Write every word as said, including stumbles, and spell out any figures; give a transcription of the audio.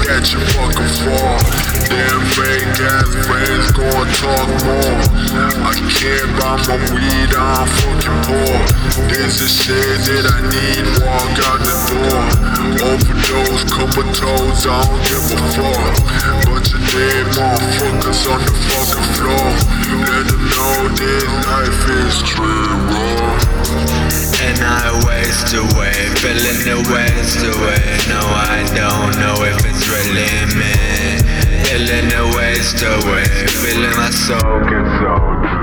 that you fucking for. Damn fake ass friends gon' talk more. I can't buy my weed, I'm fucking poor. This is shit that I need, walk out the door. Overdose, comatose, I don't give a fuck. Bunch of dead motherfuckers on the fucking floor. Let them know this life is straight raw. And I waste away, feeling the waste away. No, I don't know if it's really me. Feeling the waste away, feeling my soul consumed.